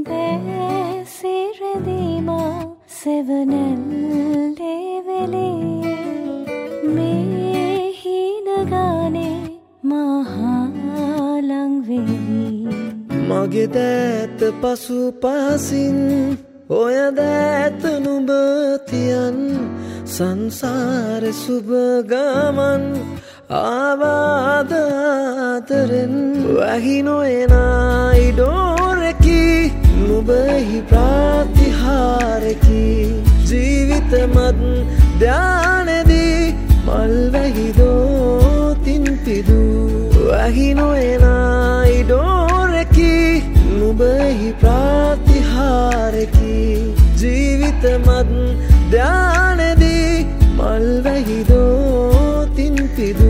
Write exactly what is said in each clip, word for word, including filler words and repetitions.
සිරදීමා සෙවනැල්ලේ වෙලේ මේ හීනගානේ මහාලං වෙවි මගේ දෑත පසු පසින් ඔය දෑත නුඹ තියන් සංසාර සුබ ගමන් ආවාද ආදරෙන් වැහි නොයනා ඉඩෝරකි නුඹෙහි ප්‍රාතිහාරකි ජීවිතමත් ධානයේදී මල් වැහිදෝ තින් පිදු වැහි නොයනා ඉඩෝරකි නුඹෙහි ප්‍රාතිහාරකි ජීවිතමත් ධානයේදී මල් වැහිදෝ තින් පිදු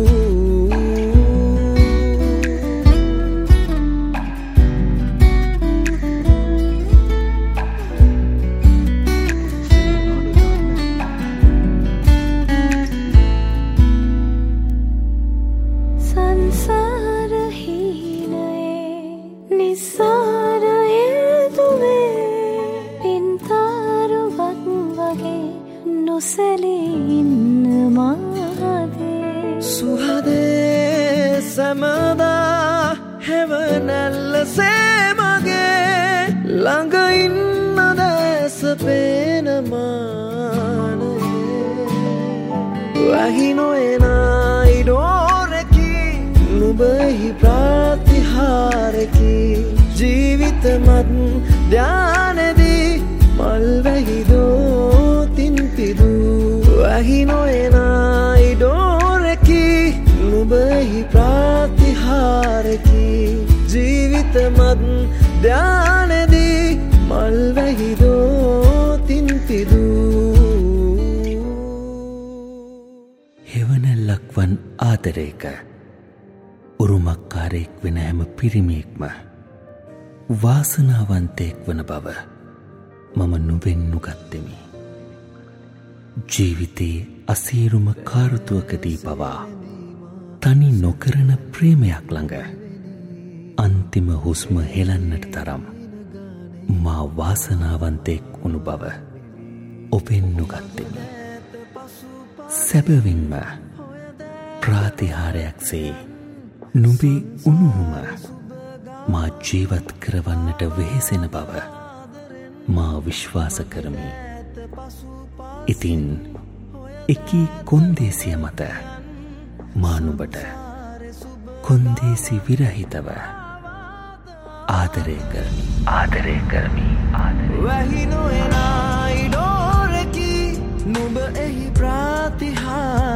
සුහදේ සමදා හැවනැල්ල සේමගේ ළඟ ඉන්න දැස පේනමානයේ වැහි නොයනා ඉඩෝරකි නුඹෙහි ප්‍රාතිහාරකි ජීවිතමත් ධානයේදී මල් වැහිදෝ තින් පිදු වැහි නොයනා ඉඩෝරකි නුඹෙහි ප්‍රාතිහාරකි ජීවිතමත් ධානයේදී මල් වැහිදෝ තින් පිදු හෙවණැල්ලක් වන් ආදරයක උරුමකාරයෙක් වෙන හැම පිරිමියෙක්ම වාසනාවන්තයෙක් වන බව මම නුඹෙන් නුගත්තෙමි. ජීවිතයේ අසීරුම කාර්තුවකදී පවා තනි නොකරන ප්‍රේමයක් ළඟ අන්තිම හුස්ම හෙලන්නට තරම් මා වාසනාවන්තයෙක් වුණු බව ඔබෙන් නුගත්තෙමි. සැබවින්ම ප්‍රාතිහාරයක්සේ නුඹේ උණුහුම මා ජීවත් කරවන්නට වෙහෙසෙන බව මා විශ්වාස කරමි. ඉතින් එකී කොන්දේසිය මත මා නුඹට කොන්දේසි විරහිතව ආදරය කරමි ආදරය කරමි ආදරය වැහි නොයනා ඉඩෝරකි නුඹ එහි ප්‍රාතිහාරකි